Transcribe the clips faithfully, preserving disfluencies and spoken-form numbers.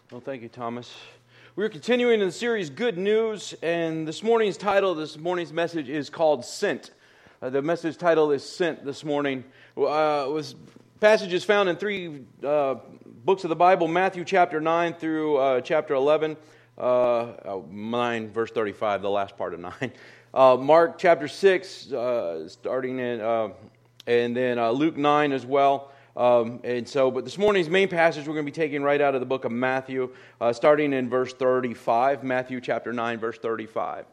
Well, thank you, Thomas. We're continuing in the series Good News, and this morning's title, this morning's message is called Sent. Uh, the message title is Sent this morning. Uh, was passages found in three uh, books of the Bible, Matthew chapter nine through uh, chapter eleven, uh, nine verse thirty-five, the last part of nine. Uh, Mark chapter six, uh, starting in, uh, and then uh, Luke nine as well. Um, and so, but this morning's main passage we're going to be taking right out of the book of Matthew, uh, starting in verse thirty-five, Matthew chapter nine, verse thirty-five.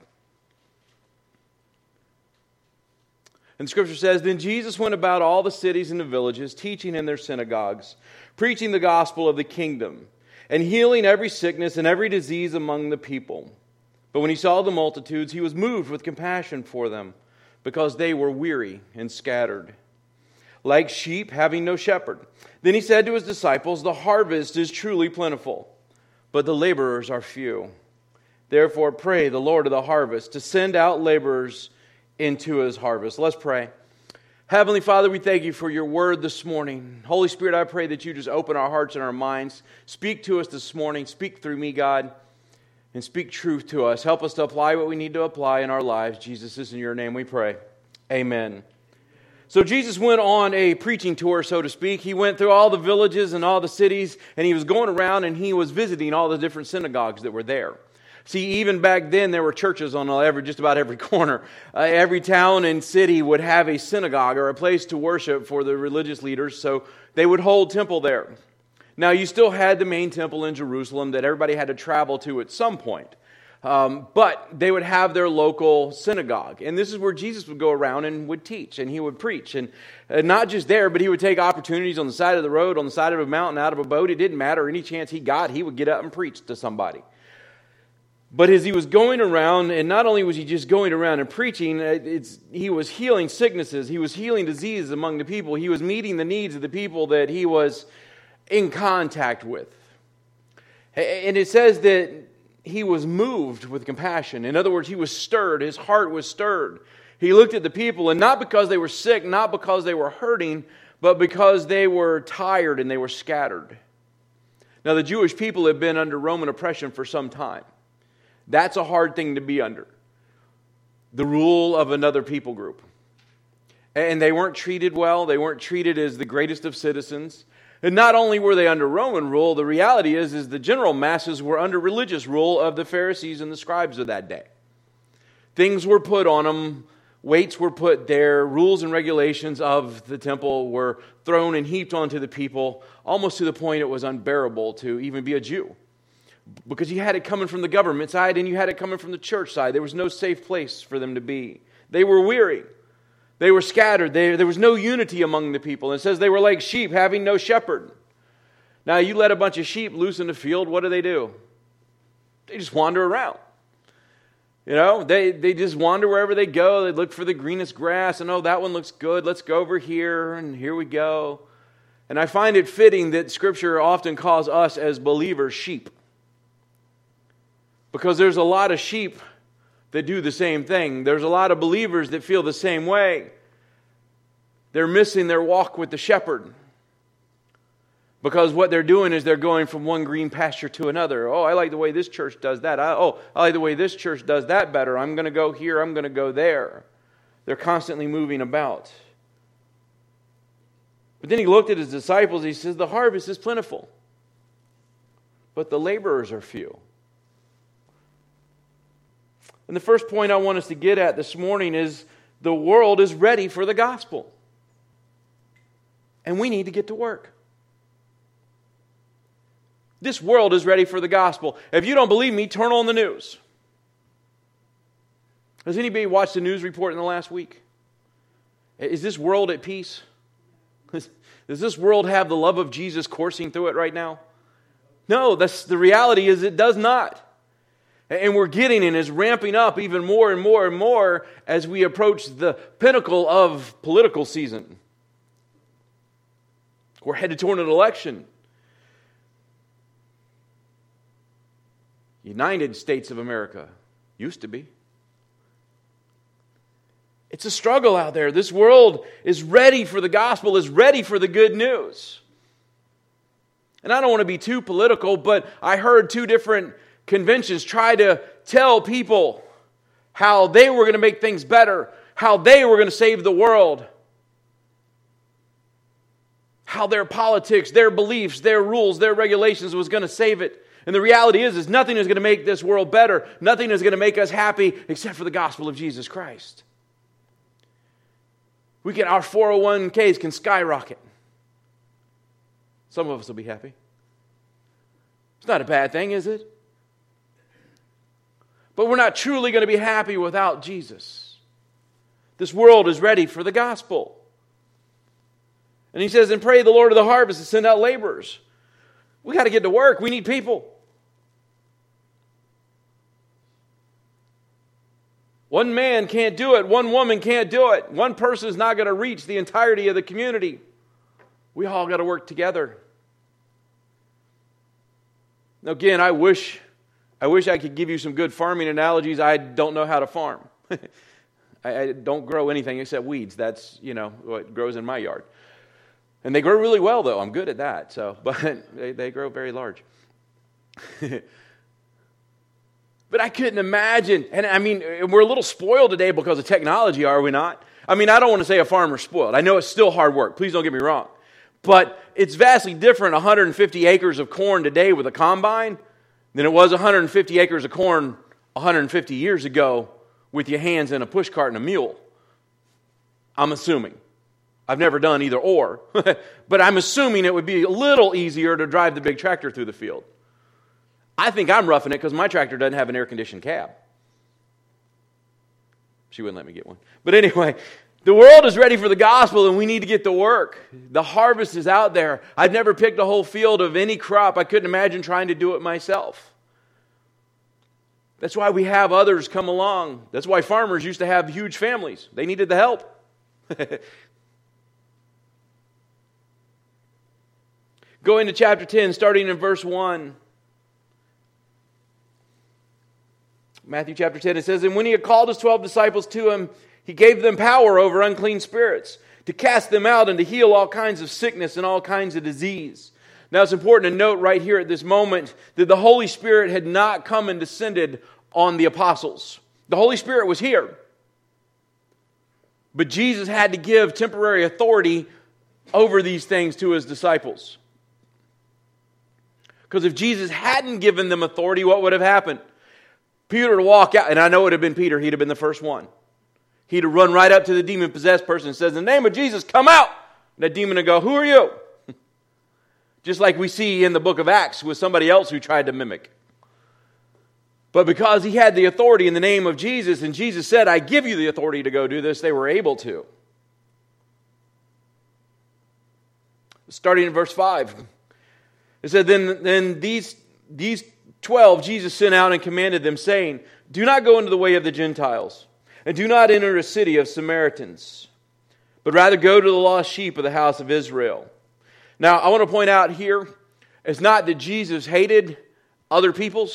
And the scripture says, "Then Jesus went about all the cities and the villages, teaching in their synagogues, preaching the gospel of the kingdom, and healing every sickness and every disease among the people. But when he saw the multitudes, he was moved with compassion for them, because they were weary and scattered, like sheep having no shepherd. Then he said to his disciples, 'The harvest is truly plentiful, but the laborers are few. Therefore pray the Lord of the harvest to send out laborers into his harvest.'" Let's pray. Heavenly Father, we thank you for your word this morning. Holy Spirit, I pray that you just open our hearts and our minds. Speak to us this morning. Speak through me, God, and speak truth to us. Help us to apply what we need to apply in our lives. Jesus, this is in your name we pray. Amen. So Jesus went on a preaching tour, so to speak. He went through all the villages and all the cities, and he was going around and he was visiting all the different synagogues that were there. See, even back then, there were churches on every, just about every corner. Uh, every town and city would have a synagogue or a place to worship for the religious leaders, so they would hold temple there. Now, you still had the main temple in Jerusalem that everybody had to travel to at some point. Um, but they would have their local synagogue. And this is where Jesus would go around and would teach and he would preach. And uh, not just there, but he would take opportunities on the side of the road, on the side of a mountain, out of a boat. It didn't matter. Any chance he got, he would get up and preach to somebody. But as he was going around, and not only was he just going around and preaching, it's, he was healing sicknesses. He was healing diseases among the people. He was meeting the needs of the people that he was in contact with. And it says that he was moved with compassion. In other words, he was stirred. His heart was stirred. He looked at the people, and not because they were sick, not because they were hurting, but because they were tired and they were scattered. Now, the Jewish people had been under Roman oppression for some time. That's a hard thing to be under. The rule of another people group. And they weren't treated well. They weren't treated as the greatest of citizens. And not only were they under Roman rule, the reality is, is the general masses were under religious rule of the Pharisees and the scribes of that day. Things were put on them, weights were put there, rules and regulations of the temple were thrown and heaped onto the people, almost to the point it was unbearable to even be a Jew. Because you had it coming from the government side and you had it coming from the church side. There was no safe place for them to be. They were weary. They were scattered. They, there was no unity among the people. And it says they were like sheep having no shepherd. Now, you let a bunch of sheep loose in the field, what do they do? They just wander around. You know, they, they just wander wherever they go. They look for the greenest grass. And, oh, that one looks good. Let's go over here. And here we go. And I find it fitting that Scripture often calls us as believers sheep. Because there's a lot of sheep that do the same thing. There's a lot of believers that feel the same way. They're missing their walk with the shepherd. Because what they're doing is they're going from one green pasture to another. Oh, I like the way this church does that. I, oh, I like the way this church does that better. I'm going to go here. I'm going to go there. They're constantly moving about. But then he looked at his disciples. He says, "The harvest is plentiful, but the laborers are few." And the first point I want us to get at this morning is the world is ready for the gospel. And we need to get to work. This world is ready for the gospel. If you don't believe me, turn on the news. Has anybody watched the news report in the last week? Is this world at peace? Does this world have the love of Jesus coursing through it right now? No, that's, the reality is it does not. And we're getting and is ramping up even more and more and more as we approach the pinnacle of political season. We're headed toward an election. United States of America used to be. It's a struggle out there. This world is ready for the gospel, is ready for the good news. And I don't want to be too political, but I heard two different conventions try to tell people how they were going to make things better, how they were going to save the world, how their politics, their beliefs, their rules, their regulations was going to save it. And the reality is, is nothing is going to make this world better. Nothing is going to make us happy except for the gospel of Jesus Christ. We can, our four oh one k's can skyrocket. Some of us will be happy. It's not a bad thing, is it? But we're not truly going to be happy without Jesus. This world is ready for the gospel. And he says, and pray the Lord of the harvest to send out laborers. We got to get to work. We need people. One man can't do it. One woman can't do it. One person is not going to reach the entirety of the community. We all got to work together. Now, again, I wish, I wish I could give you some good farming analogies. I don't know how to farm. I, I don't grow anything except weeds. That's, you know, what grows in my yard. And they grow really well, though. I'm good at that. So, but they, they grow very large. But I couldn't imagine. And I mean, we're a little spoiled today because of technology, are we not? I mean, I don't want to say a farmer's spoiled. I know it's still hard work. Please don't get me wrong. But it's vastly different, one hundred fifty acres of corn today with a combine than it was one hundred fifty acres of corn one hundred fifty years ago with your hands and a push cart and a mule. I'm assuming. I've never done either or. But I'm assuming it would be a little easier to drive the big tractor through the field. I think I'm roughing it because my tractor doesn't have an air-conditioned cab. She wouldn't let me get one. But anyway, the world is ready for the gospel and we need to get to work. The harvest is out there. I've never picked a whole field of any crop. I couldn't imagine trying to do it myself. That's why we have others come along. That's why farmers used to have huge families. They needed the help. Go into chapter ten, starting in verse one. Matthew chapter ten, it says, and when he had called his twelve disciples to him, he gave them power over unclean spirits, to cast them out and to heal all kinds of sickness and all kinds of disease. Now it's important to note right here at this moment that the Holy Spirit had not come and descended on the apostles. The Holy Spirit was here. But Jesus had to give temporary authority over these things to his disciples. Because if Jesus hadn't given them authority, what would have happened? Peter would walk out, and I know it would have been Peter, he'd have been the first one. He'd have run right up to the demon-possessed person and says, in the name of Jesus, come out! And that demon would go, who are you? Just like we see in the book of Acts with somebody else who tried to mimic. But because he had the authority in the name of Jesus, and Jesus said, I give you the authority to go do this, they were able to. Starting in verse five. It said, then, then these, these twelve Jesus sent out and commanded them, saying, do not go into the way of the Gentiles, and do not enter a city of Samaritans, but rather go to the lost sheep of the house of Israel. Now, I want to point out here, it's not that Jesus hated other peoples,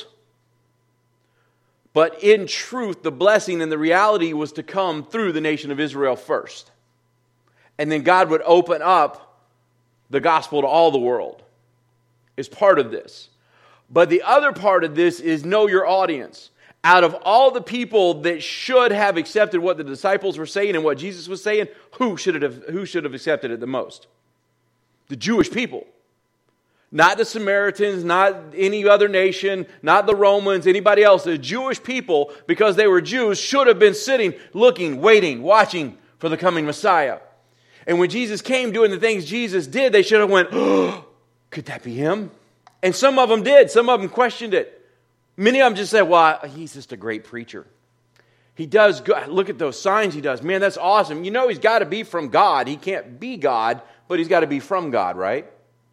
but in truth, the blessing and the reality was to come through the nation of Israel first. And then God would open up the gospel to all the world. Is part of this. But the other part of this is know your audience. Out of all the people that should have accepted what the disciples were saying and what Jesus was saying, who should it have, who should have accepted it the most? The Jewish people. Not the Samaritans, not any other nation, not the Romans, anybody else. The Jewish people, because they were Jews, should have been sitting, looking, waiting, watching for the coming Messiah. And when Jesus came doing the things Jesus did, they should have went, oh, could that be him? And some of them did. Some of them questioned it. Many of them just said, well, he's just a great preacher. He does good. Look at those signs he does. Man, that's awesome. You know he's got to be from God. He can't be God, but he's got to be from God, right?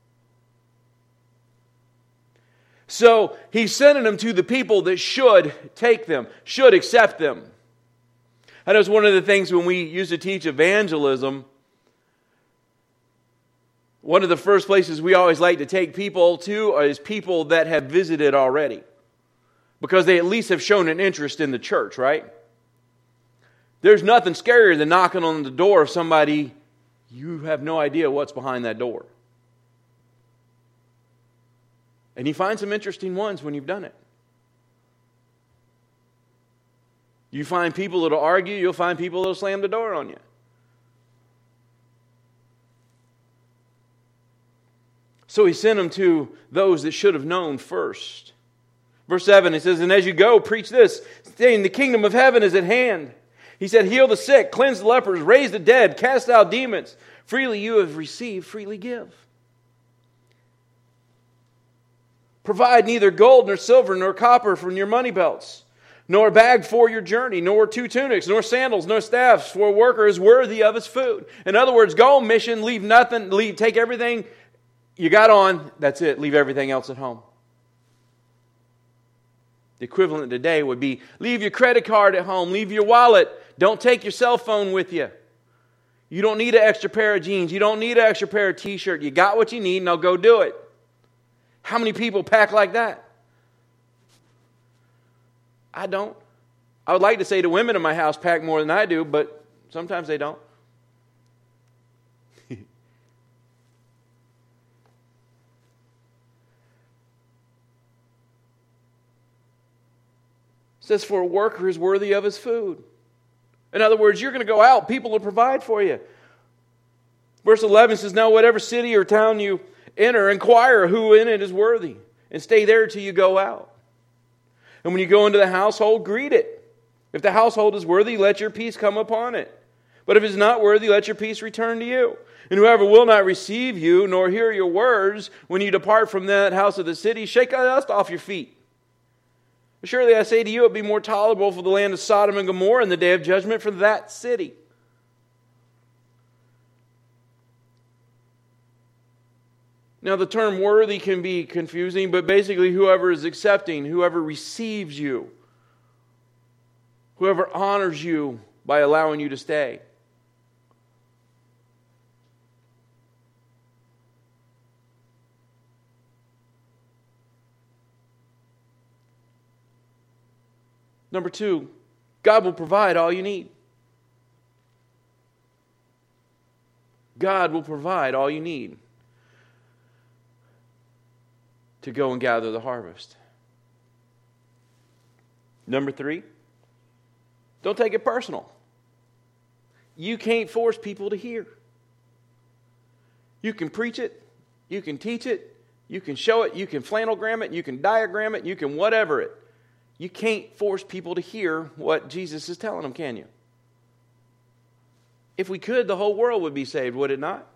So he's sending them to the people that should take them, should accept them. I know it's one of the things when we used to teach evangelism, one of the first places we always like to take people to is people that have visited already. Because they at least have shown an interest in the church, right? There's nothing scarier than knocking on the door of somebody, you have no idea what's behind that door. And you find some interesting ones when you've done it. You find people that'll argue, you'll find people that'll slam the door on you. So he sent them to those that should have known first. Verse seven, he says, and as you go, preach this, saying, the kingdom of heaven is at hand. He said, heal the sick, cleanse the lepers, raise the dead, cast out demons. Freely you have received, freely give. Provide neither gold nor silver nor copper from your money belts, nor a bag for your journey, nor two tunics, nor sandals, nor staffs, for a worker is worthy of his food. In other words, go on mission, leave nothing, leave, take everything you got on, that's it, leave everything else at home. The equivalent today would be, leave your credit card at home, leave your wallet, don't take your cell phone with you. You don't need an extra pair of jeans, you don't need an extra pair of t-shirt, you got what you need, now go do it. How many people pack like that? I don't. I would like to say the women in my house pack more than I do, but sometimes they don't. It says, for a worker is worthy of his food. In other words, you're going to go out, people will provide for you. Verse eleven says, now whatever city or town you enter, inquire who in it is worthy, and stay there till you go out. And when you go into the household, greet it. If the household is worthy, let your peace come upon it. But if it is not worthy, let your peace return to you. And whoever will not receive you, nor hear your words, when you depart from that house of the city, shake the dust off your feet. Surely I say to you, it would be more tolerable for the land of Sodom and Gomorrah in the day of judgment for that city. Now the term worthy can be confusing, but basically whoever is accepting, whoever receives you, whoever honors you by allowing you to stay. Number two, God will provide all you need. God will provide all you need to go and gather the harvest. Number three, don't take it personal. You can't force people to hear. You can preach it, you can teach it, you can show it, you can flannelgram it, you can diagram it, you can whatever it. You can't force people to hear what Jesus is telling them, can you? If we could, the whole world would be saved, would it not?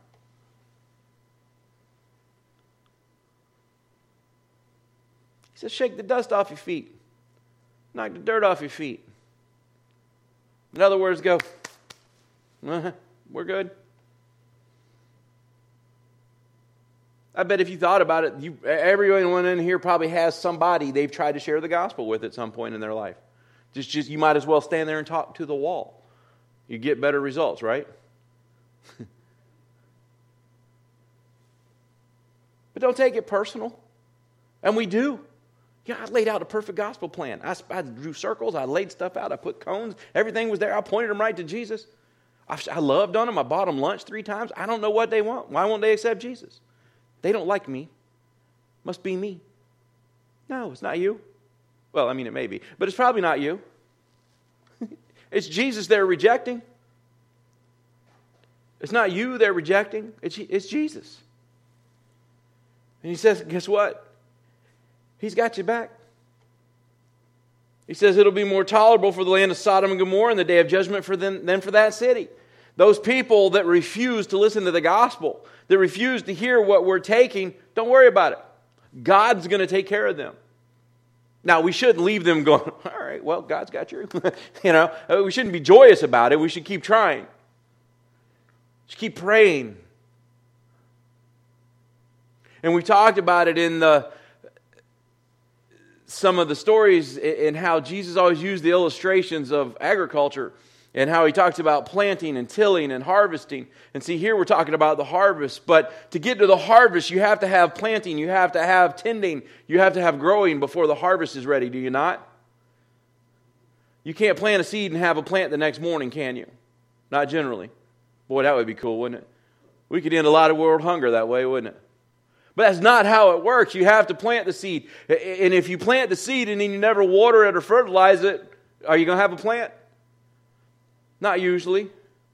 He says, shake the dust off your feet. Knock the dirt off your feet. In other words, go, uh-huh, we're good. I bet if you thought about it, you, everyone in here probably has somebody they've tried to share the gospel with at some point in their life. Just, just you might as well stand there and talk to the wall. You get better results, right? But don't take it personal. And we do. Yeah, I laid out a perfect gospel plan. I, I drew circles. I laid stuff out. I put cones. Everything was there. I pointed them right to Jesus. I, I loved on them. I bought them lunch three times. I don't know what they want. Why won't they accept Jesus? They don't like me. Must be me. No, it's not you. Well, I mean, it may be. But it's probably not you. It's Jesus they're rejecting. It's not you they're rejecting. It's, it's Jesus. And he says, guess what? He's got you back. He says it'll be more tolerable for the land of Sodom and Gomorrah in the day of judgment for them than for that city. Those people that refuse to listen to the gospel, that refuse to hear what we're taking, don't worry about it. God's going to take care of them. Now, we shouldn't leave them going, all right, well, God's got you. You know, we shouldn't be joyous about it. We should keep trying. Just keep praying. And we talked about it in the some of the stories in how Jesus always used the illustrations of agriculture and how he talks about planting and tilling and harvesting. And see, here we're talking about the harvest. But to get to the harvest, you have to have planting, you have to have tending, you have to have growing before the harvest is ready, do you not? You can't plant a seed and have a plant the next morning, can you? Not generally. Boy, that would be cool, wouldn't it? We could end a lot of world hunger that way, wouldn't it? But that's not how it works. You have to plant the seed. And if you plant the seed and then you never water it or fertilize it, are you going to have a plant? Not usually.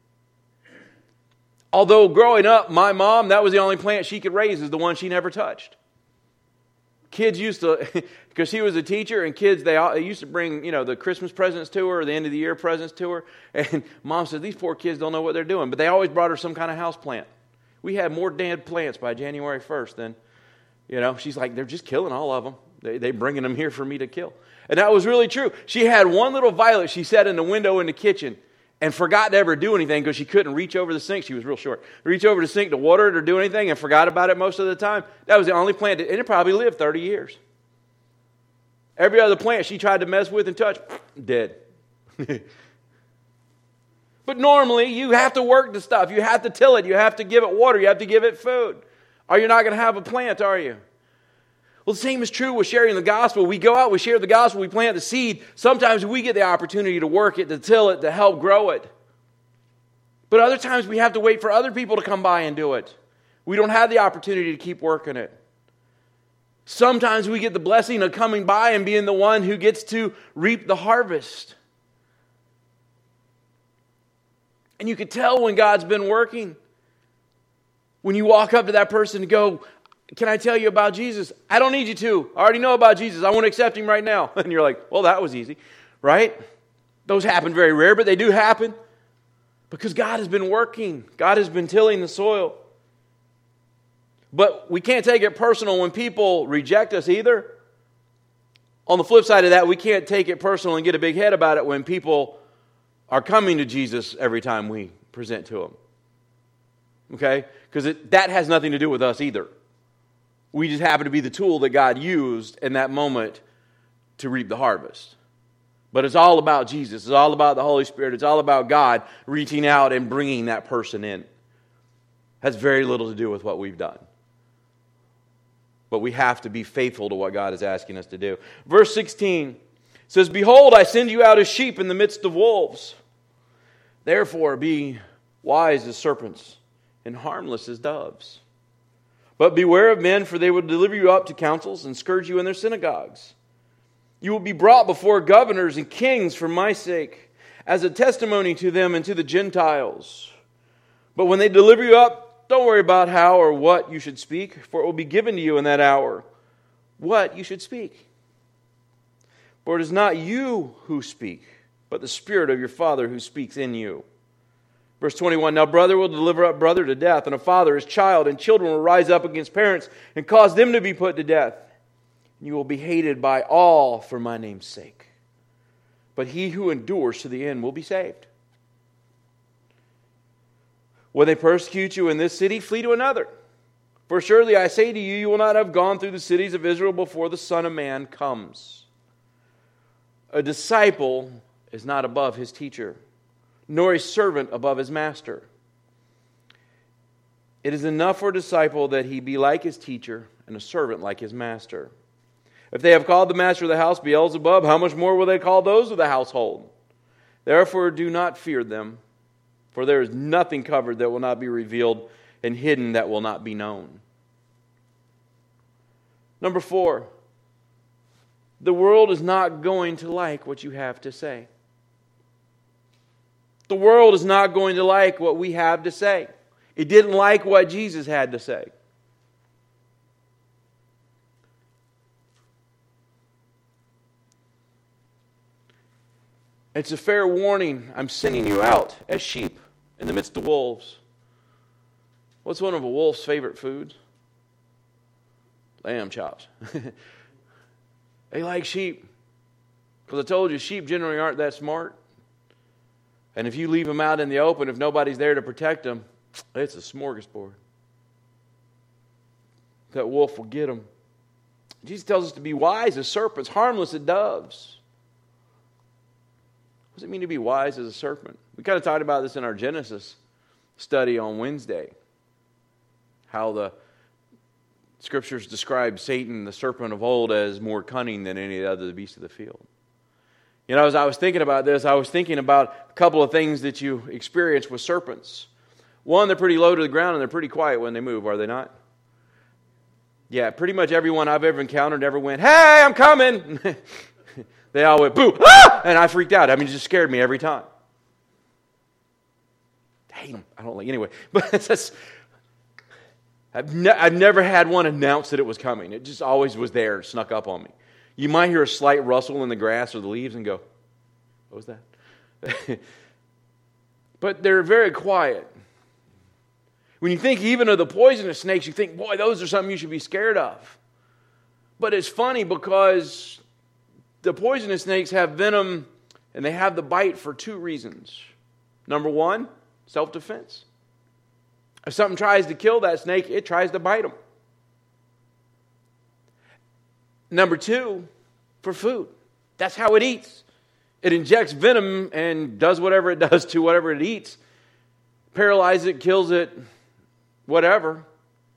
Although growing up, my mom, that was the only plant she could raise, is the one she never touched. Kids used to, because she was a teacher, and kids, they, all, they used to bring, you know, the Christmas presents to her, or the end of the year presents to her. And Mom said, these poor kids don't know what they're doing. But they always brought her some kind of house plant. We had more dead plants by January first than, you know, she's like, they're just killing all of them. They, they bringing them here for me to kill. And that was really true. She had one little violet she set in the window in the kitchen and forgot to ever do anything because she couldn't reach over the sink. She was real short. Reach over the sink to water it or do anything and forgot about it most of the time. That was the only plant, that, and it probably lived thirty years. Every other plant she tried to mess with and touch, dead. But normally, you have to work the stuff. You have to till it. You have to give it water. You have to give it food. Or you're not going to have a plant, are you? Well, the same is true with sharing the gospel. We go out, we share the gospel, we plant the seed. Sometimes we get the opportunity to work it, to till it, to help grow it. But other times we have to wait for other people to come by and do it. We don't have the opportunity to keep working it. Sometimes we get the blessing of coming by and being the one who gets to reap the harvest. And you can tell when God's been working. When you walk up to that person and go, can I tell you about Jesus? I don't need you to. I already know about Jesus. I want to accept Him right now. And you're like, well, that was easy, right? Those happen very rare, but they do happen. Because God has been working. God has been tilling the soil. But we can't take it personal when people reject us either. On the flip side of that, we can't take it personal and get a big head about it when people are coming to Jesus every time we present to Him. Okay? Because that has nothing to do with us either. We just happen to be the tool that God used in that moment to reap the harvest. But it's all about Jesus. It's all about the Holy Spirit. It's all about God reaching out and bringing that person in. It has very little to do with what we've done. But we have to be faithful to what God is asking us to do. Verse sixteen says, behold, I send you out as sheep in the midst of wolves. Therefore be wise as serpents and harmless as doves. But beware of men, for they will deliver you up to councils and scourge you in their synagogues. You will be brought before governors and kings for my sake, as a testimony to them and to the Gentiles. But when they deliver you up, don't worry about how or what you should speak, for it will be given to you in that hour what you should speak. For it is not you who speak, but the Spirit of your Father who speaks in you. Verse twenty-one, now brother will deliver up brother to death, and a father his child, and children will rise up against parents and cause them to be put to death. And you will be hated by all for my name's sake. But he who endures to the end will be saved. When they persecute you in this city, flee to another. For surely I say to you, you will not have gone through the cities of Israel before the Son of Man comes. A disciple is not above his teacher, nor a servant above his master. It is enough for a disciple that he be like his teacher and a servant like his master. If they have called the master of the house Beelzebub, how much more will they call those of the household? Therefore do not fear them, for there is nothing covered that will not be revealed, and hidden that will not be known. Number four, the world is not going to like what you have to say. The world is not going to like what we have to say. It didn't like what Jesus had to say. It's a fair warning. I'm sending you out as sheep in the midst of wolves. What's one of a wolf's favorite foods? Lamb chops. They like sheep. Because I told you, sheep generally aren't that smart. And if you leave them out in the open, if nobody's there to protect them, it's a smorgasbord. That wolf will get them. Jesus tells us to be wise as serpents, harmless as doves. What does it mean to be wise as a serpent? We kind of talked about this in our Genesis study on Wednesday. How the Scriptures describe Satan, the serpent of old, as more cunning than any other beast of the field. You know, as I was thinking about this, I was thinking about a couple of things that you experience with serpents. One, they're pretty low to the ground and they're pretty quiet when they move, are they not? Yeah, pretty much everyone I've ever encountered ever went, "Hey, I'm coming." They all went, "Boo!" Ah! And I freaked out. I mean, it just scared me every time. Hate them. I don't like anyway. But that's, I've, ne- I've never had one announce that it was coming. It just always was there and snuck up on me. You might hear a slight rustle in the grass or the leaves and go, "What was that?" But they're very quiet. When you think even of the poisonous snakes, you think, boy, those are something you should be scared of. But it's funny because the poisonous snakes have venom and they have the bite for two reasons. Number one, self-defense. If something tries to kill that snake, it tries to bite them. Number two, for food. That's how it eats. It injects venom and does whatever it does to whatever it eats. Paralyzes it, kills it, whatever.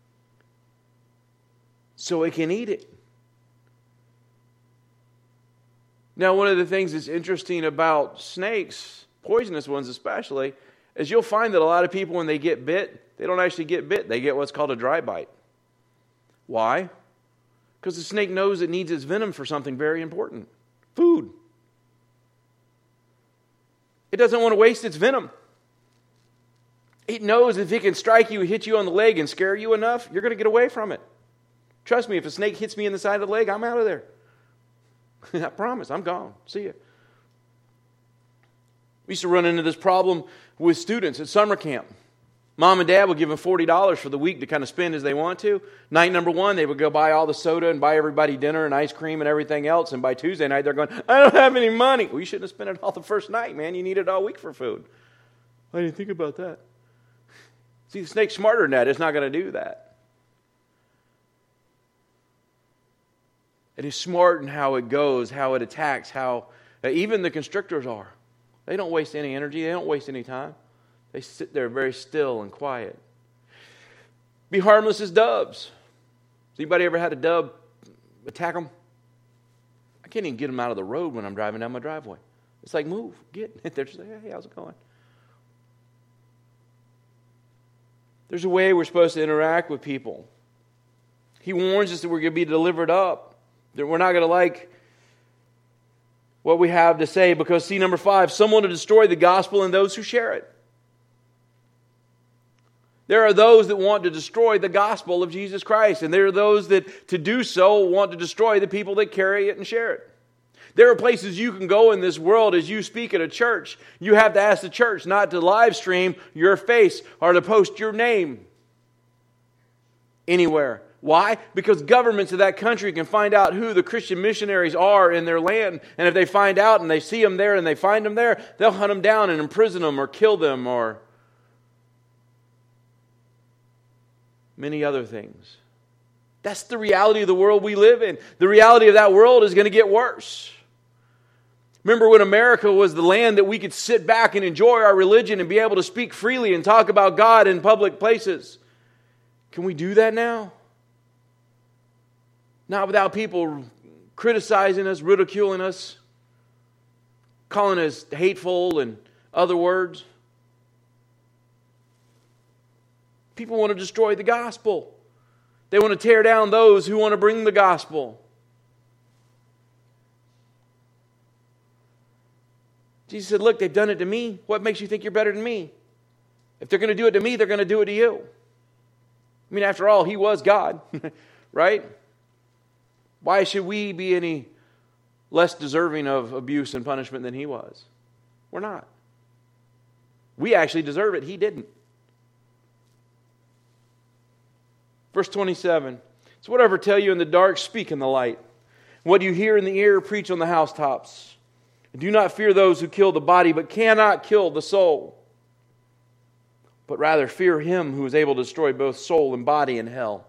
So it can eat it. Now, one of the things that's interesting about snakes, poisonous ones especially, is you'll find that a lot of people, when they get bit, they don't actually get bit. They get what's called a dry bite. Why? Because the snake knows it needs its venom for something very important. Food. It doesn't want to waste its venom. It knows if it can strike you, hit you on the leg, and scare you enough, you're going to get away from it. Trust me, if a snake hits me in the side of the leg, I'm out of there. I promise, I'm gone. See ya. We used to run into this problem with students at summer camp. Mom and Dad would give them forty dollars for the week to kind of spend as they want to. Night number one, they would go buy all the soda and buy everybody dinner and ice cream and everything else. And by Tuesday night, they're going, "I don't have any money." Well, you shouldn't have spent it all the first night, man. You need it all week for food. I didn't think about that. See, the snake's smarter than that. It's not going to do that. It is smart in how it goes, how it attacks, how uh, even the constrictors are. They don't waste any energy. They don't waste any time. They sit there very still and quiet. Be harmless as doves. Has anybody ever had a dove attack them? I can't even get them out of the road when I'm driving down my driveway. It's like, move, get. They're just like, "Hey, how's it going?" There's a way we're supposed to interact with people. He warns us that we're going to be delivered up. That we're not going to like what we have to say, because, see, number five, someone to destroy the gospel and those who share it. There are those that want to destroy the gospel of Jesus Christ, and there are those that, to do so, want to destroy the people that carry it and share it. There are places you can go in this world as you speak at a church. You have to ask the church not to live stream your face or to post your name anywhere. Why? Because governments of that country can find out who the Christian missionaries are in their land. And if they find out and they see them there and they find them there, they'll hunt them down and imprison them or kill them or many other things. That's the reality of the world we live in. The reality of that world is going to get worse. Remember when America was the land that we could sit back and enjoy our religion and be able to speak freely and talk about God in public places? Can we do that now? Not without people criticizing us, ridiculing us, calling us hateful and other words. People want to destroy the gospel. They want to tear down those who want to bring the gospel. Jesus said, "Look, they've done it to me. What makes you think you're better than me? If they're going to do it to me, they're going to do it to you." I mean, after all, He was God, right? Why should we be any less deserving of abuse and punishment than He was? We're not. We actually deserve it. He didn't. Verse twenty-seven. "So whatever I tell you in the dark, speak in the light. What you hear in the ear, preach on the housetops. Do not fear those who kill the body, but cannot kill the soul. But rather fear Him who is able to destroy both soul and body in hell.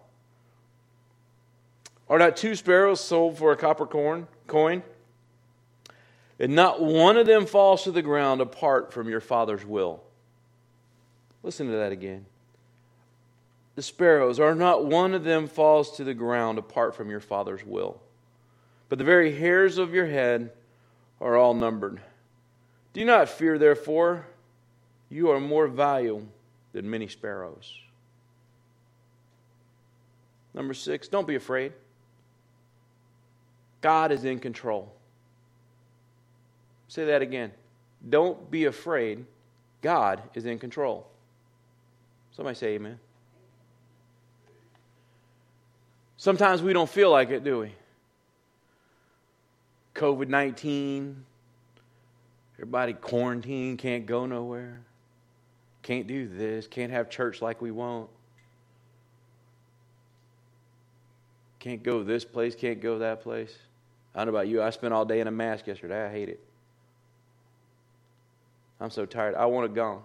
Are not two sparrows sold for a copper coin? And not one of them falls to the ground apart from your Father's will." Listen to that again. The sparrows, are not one of them falls to the ground apart from your Father's will. But the very hairs of your head are all numbered. Do not fear, therefore. You are more valuable than many sparrows. Number six, don't be afraid. God is in control. Say that again. Don't be afraid. God is in control. Somebody say amen. Sometimes we don't feel like it, do we? covid nineteen, everybody quarantined, can't go nowhere, can't do this, can't have church like we want, can't go this place, can't go that place. I don't know about you, I spent all day in a mask yesterday. I hate it. I'm so tired. I want it gone.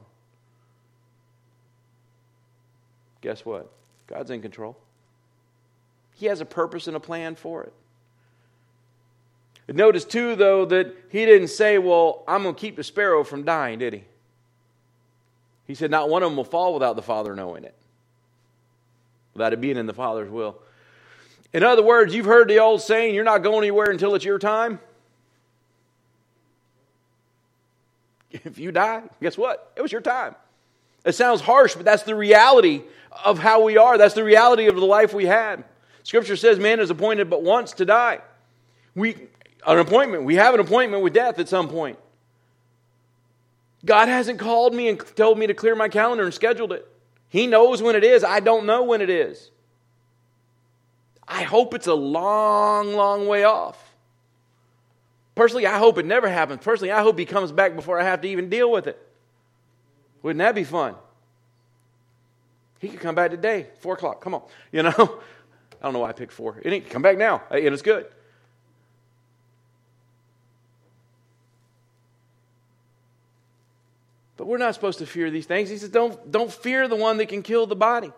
Guess what? God's in control. He has a purpose and a plan for it. Notice too, though, that he didn't say, well, I'm going to keep the sparrow from dying, did he? He said, not one of them will fall without the Father knowing it. Without it being in the Father's will. In other words, you've heard the old saying, you're not going anywhere until it's your time. If you die, guess what? It was your time. It sounds harsh, but that's the reality of how we are. That's the reality of the life we had. Scripture says man is appointed but once to die. We, an appointment. We have an appointment with death at some point. God hasn't called me and told me to clear my calendar and scheduled it. He knows when it is. I don't know when it is. I hope it's a long, long way off. Personally, I hope it never happens. Personally, I hope he comes back before I have to even deal with it. Wouldn't that be fun? He could come back today, four o'clock. Come on, you know. I don't know why I picked four. It ain't come back now, and it's good. But we're not supposed to fear these things. He says, don't, don't fear the one that can kill the body.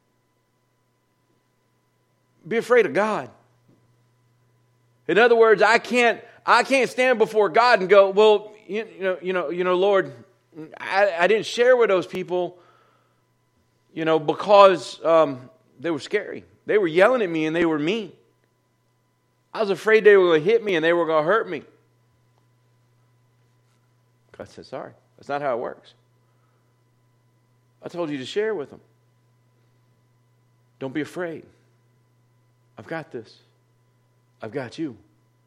Be afraid of God. In other words, I can't I can't stand before God and go, well, you, you know, you know, you know, Lord, I, I didn't share with those people, you know, because um, they were scary. They were yelling at me and they were mean. I was afraid they were going to hit me and they were going to hurt me. God said, sorry, that's not how it works. I told you to share with them. Don't be afraid. I've got this. I've got you.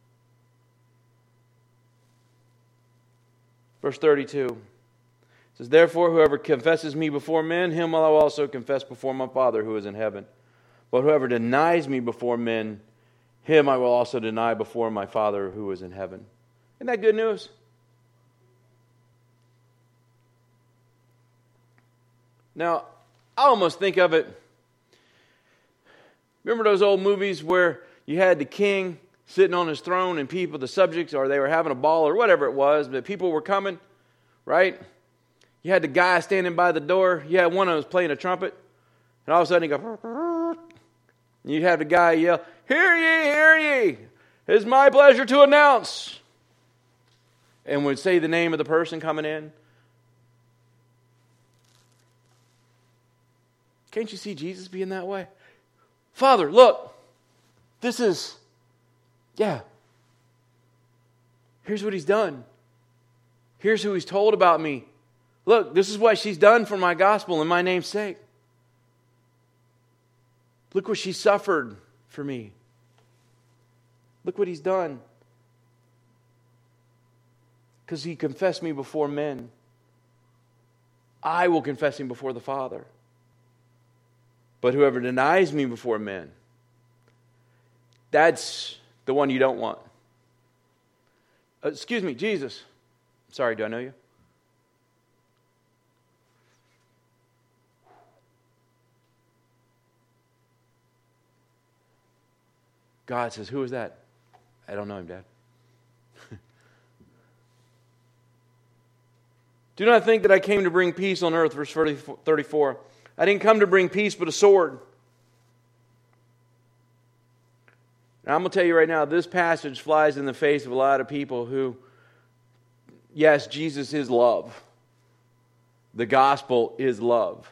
Verse thirty-two says, therefore, whoever confesses me before men, him will I also confess before my Father who is in heaven. But whoever denies me before men, him I will also deny before my Father who is in heaven. Isn't that good news? Now, I almost think of it, remember those old movies where you had the king sitting on his throne and people, the subjects, or they were having a ball or whatever it was, but people were coming, right? You had the guy standing by the door. You had one of them was playing a trumpet. And all of a sudden he go, and you'd have the guy yell, hear ye, hear ye. It's my pleasure to announce. And would say the name of the person coming in. Can't you see Jesus being that way? Father, look, this is, yeah. Here's what he's done. Here's who he's told about me. Look, this is what she's done for my gospel and my name's sake. Look what she suffered for me. Look what he's done. Because he confessed me before men. I will confess him before the Father. But whoever denies me before men, that's the one you don't want. Uh, excuse me, Jesus. Sorry, do I know you? God says, who is that? I don't know him, Dad. Do not think that I came to bring peace on earth, verse thirty-four. I didn't come to bring peace, but a sword. Now, I'm going to tell you right now, this passage flies in the face of a lot of people who, yes, Jesus is love. The gospel is love.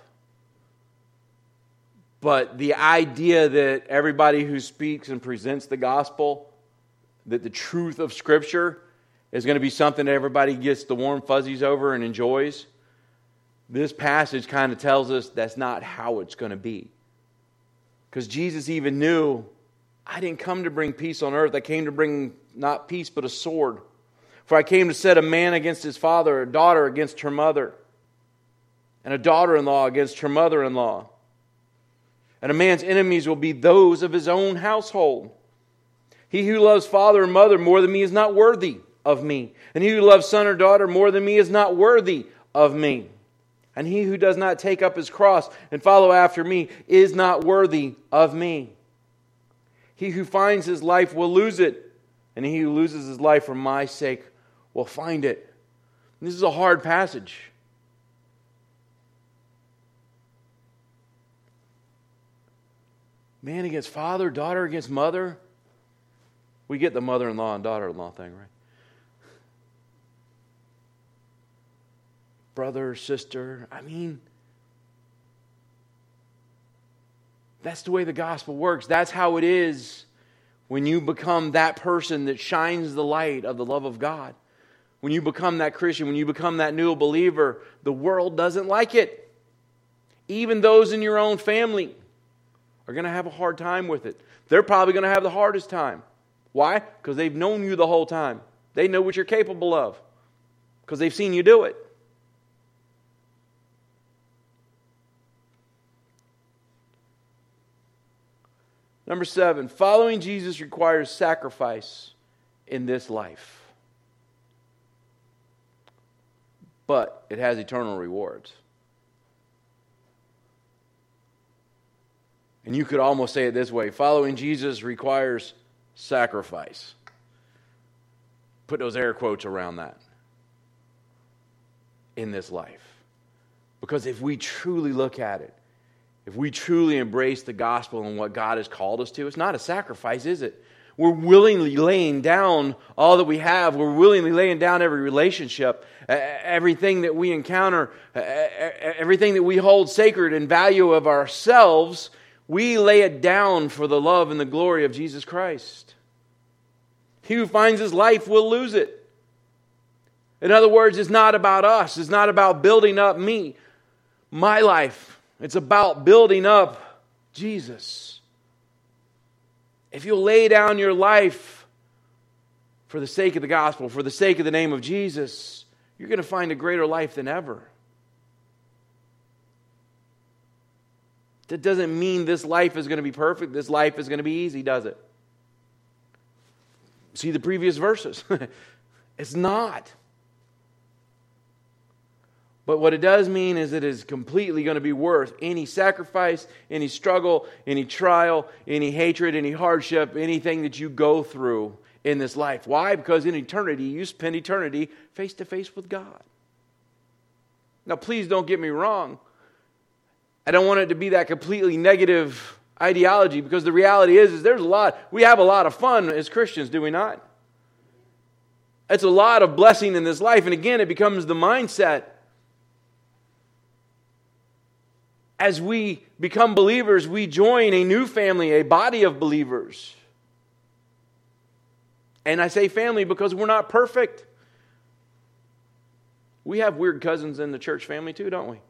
But the idea that everybody who speaks and presents the gospel, that the truth of Scripture is going to be something that everybody gets the warm fuzzies over and enjoys, this passage kind of tells us that's not how it's going to be. Because Jesus even knew, I didn't come to bring peace on earth. I came to bring not peace, but a sword. For I came to set a man against his father, a daughter against her mother, and a daughter-in-law against her mother-in-law. And a man's enemies will be those of his own household. He who loves father or mother more than me is not worthy of me. And he who loves son or daughter more than me is not worthy of me. And he who does not take up his cross and follow after me is not worthy of me. He who finds his life will lose it, and he who loses his life for my sake will find it. And this is a hard passage. Man against father, daughter against mother. We get the mother-in-law and daughter-in-law thing, right? Brother, sister. I mean, that's the way the gospel works. That's how it is when you become that person that shines the light of the love of God. When you become that Christian, when you become that new believer, the world doesn't like it. Even those in your own family are going to have a hard time with it. They're probably going to have the hardest time. Why? Because they've known you the whole time. They know what you're capable of because they've seen you do it. Number seven, following Jesus requires sacrifice in this life. But it has eternal rewards. And you could almost say it this way, following Jesus requires sacrifice. Put those air quotes around that. In this life. Because if we truly look at it, if we truly embrace the gospel and what God has called us to, it's not a sacrifice, is it? We're willingly laying down all that we have. We're willingly laying down every relationship, everything that we encounter, everything that we hold sacred and value of ourselves. We lay it down for the love and the glory of Jesus Christ. He who finds his life will lose it. In other words, it's not about us. It's not about building up me, my life. It's about building up Jesus. If you'll lay down your life for the sake of the gospel, for the sake of the name of Jesus, you're going to find a greater life than ever. That doesn't mean this life is going to be perfect. This life is going to be easy, does it? See the previous verses. It's not. But what it does mean is it is completely going to be worth any sacrifice, any struggle, any trial, any hatred, any hardship, anything that you go through in this life. Why? Because in eternity, you spend eternity face to face with God. Now, please don't get me wrong. I don't want it to be that completely negative ideology, because the reality is, is there's a lot, we have a lot of fun as Christians, do we not? It's a lot of blessing in this life. And again, it becomes the mindset. As we become believers, we join a new family, a body of believers. And I say family because we're not perfect. We have weird cousins in the church family too, don't we?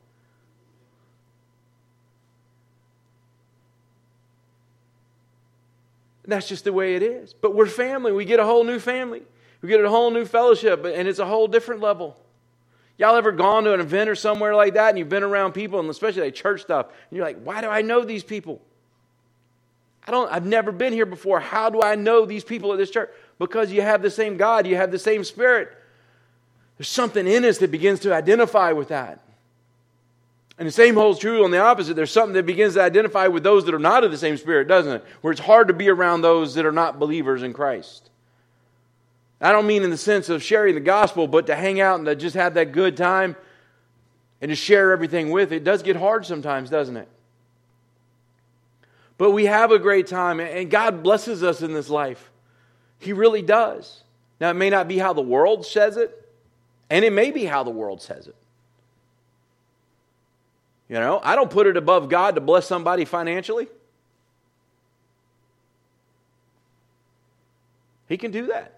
And that's just the way it is. But we're family. We get a whole new family. We get a whole new fellowship, and it's a whole different level. Y'all ever gone to an event or somewhere like that and you've been around people, and especially like church stuff, and you're like, why do I know these people? I don't, I've never been here before. How do I know these people at this church? Because you have the same God, you have the same Spirit. There's something in us that begins to identify with that. And the same holds true on the opposite. There's something that begins to identify with those that are not of the same Spirit, doesn't it? Where it's hard to be around those that are not believers in Christ. I don't mean in the sense of sharing the gospel, but to hang out and to just have that good time and to share everything with. It does get hard sometimes, doesn't it? But we have a great time, and God blesses us in this life. He really does. Now, it may not be how the world says it, and it may be how the world says it. You know, I don't put it above God to bless somebody financially. He can do that.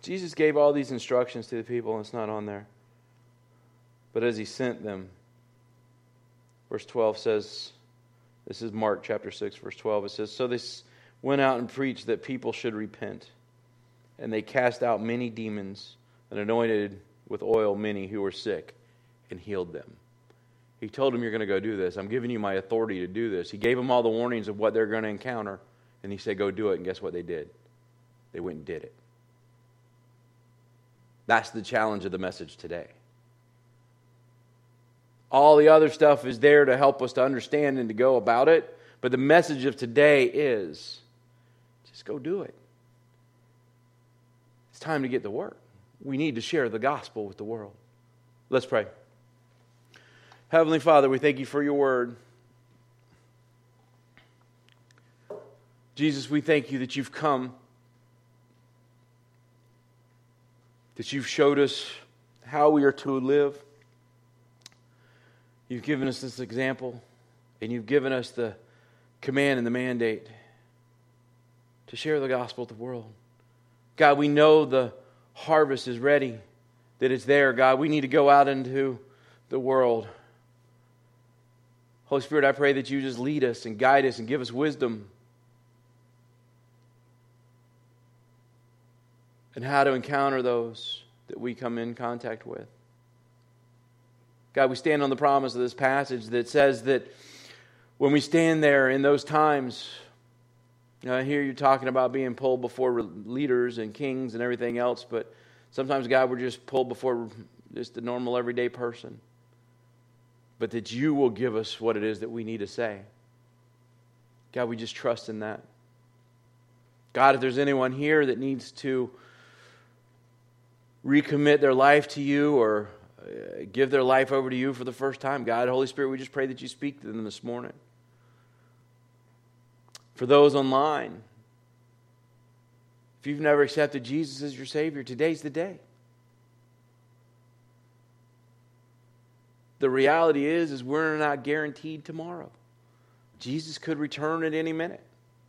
Jesus gave all these instructions to the people, and it's not on there. But as he sent them, verse twelve says, this is Mark chapter six, verse twelve. It says, so they went out and preached that people should repent. And they cast out many demons and anointed with oil many who were sick and healed them. He told them, you're going to go do this. I'm giving you my authority to do this. He gave them all the warnings of what they're going to encounter. And he said, go do it. And guess what they did? They went and did it. That's the challenge of the message today. All the other stuff is there to help us to understand and to go about it. But the message of today is, just go do it. It's time to get to work. We need to share the gospel with the world. Let's pray. Heavenly Father, we thank you for your word. Jesus, we thank you that you've come, that you've showed us how we are to live. You've given us this example, and you've given us the command and the mandate to share the gospel with the world. God, we know the harvest is ready, that it's there. God, we need to go out into the world. Holy Spirit, I pray that you just lead us and guide us and give us wisdom and how to encounter those that we come in contact with. God, we stand on the promise of this passage that says that when we stand there in those times, you know, I hear you talking about being pulled before leaders and kings and everything else, but sometimes, God, we're just pulled before just the normal everyday person. But that you will give us what it is that we need to say. God, we just trust in that. God, if there's anyone here that needs to recommit their life to you or give their life over to you for the first time, God, Holy Spirit, we just pray that you speak to them this morning. For those online, if you've never accepted Jesus as your Savior, today's the day. The reality is, is we're not guaranteed tomorrow. Jesus could return at any minute.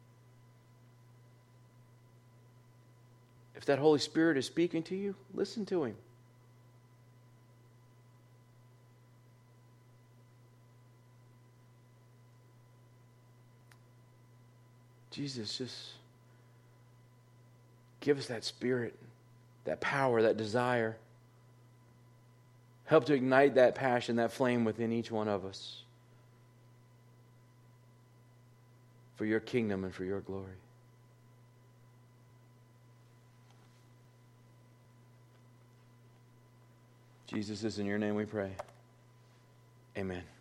If that Holy Spirit is speaking to you, listen to Him. Jesus, just give us that spirit, that power, that desire. Help to ignite that passion, that flame within each one of us for your kingdom and for your glory. Jesus, is in your name we pray. Amen.